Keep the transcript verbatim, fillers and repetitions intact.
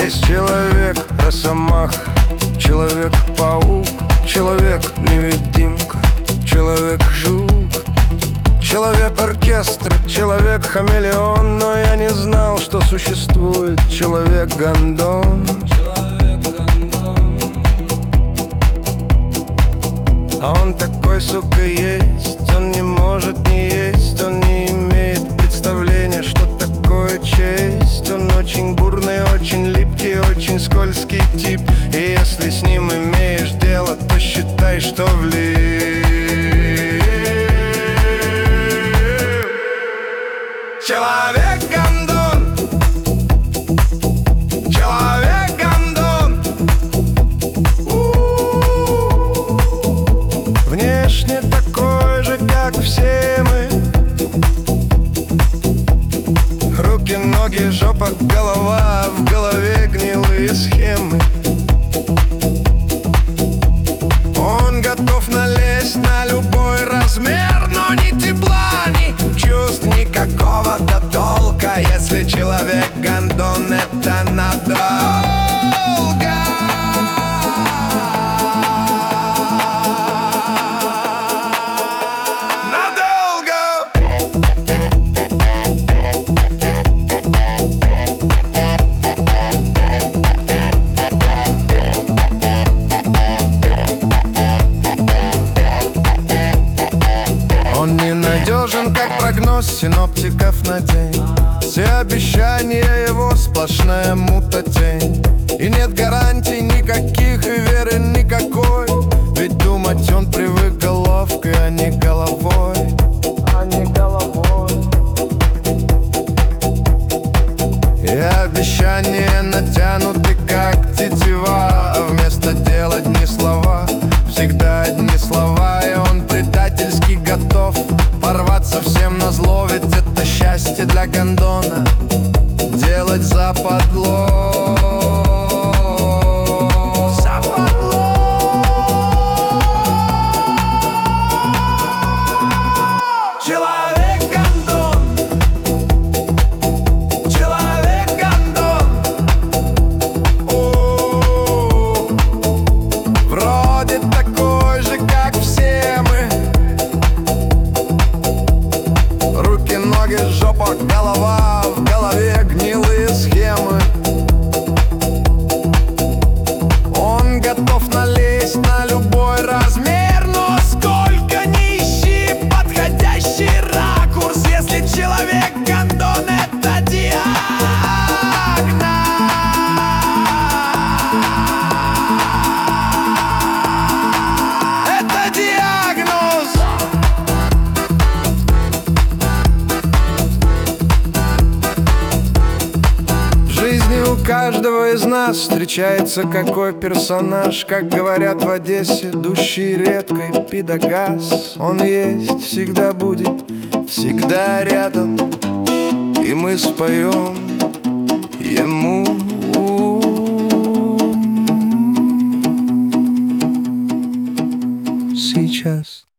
Есть человек росомаха, человек-паук, человек-невидимка, человек-жук, человек-оркестр, человек-хамелеон. Но я не знал, что существует человек-гондон. А он такой, сука, есть. Он не может не есть, он не имеет представления, что такое честь. Он очень бурный, очень липкий, очень скользкий тип. И если с ним имеешь дело, то считай, что влип. Человек-гондон, человек-гондон. Внешне такой же, как все мы. Руки, ноги, жопа, голова, в голове гнилые схемы. Он готов налезть на любой размер, но ни тепла, ни чувств, никакого-то толка, если человек-гондон, это надолго. Он ненадежен, как прогноз синоптиков на день. Все обещания его сплошная мута-тень. И нет гарантий никаких, и веры никакой. Ведь думать он привык головкой, а не головой. А не головой. И обещания натянуты, как тетива, а вместо дела одни слова. Всегда одни слова, и он предательски готов порваться всем назло. Ведь это счастье для гондона — делать западло. Западло. Человек-гондон, человек-гондон. О, вроде такой же, как все мы. Руки, ноги, жопа, голова, в голове гнилые схемы. Он готов налезть на любой размер, но сколько ни ищи подходящий ракурс, если человек-гондон — это диагноз. Это диагноз. В жизни у каждого из нас встречается какой персонаж. Как говорят в Одессе, души редкой пидогаз. Он есть, всегда будет, всегда рядом. И мы споем ему сейчас.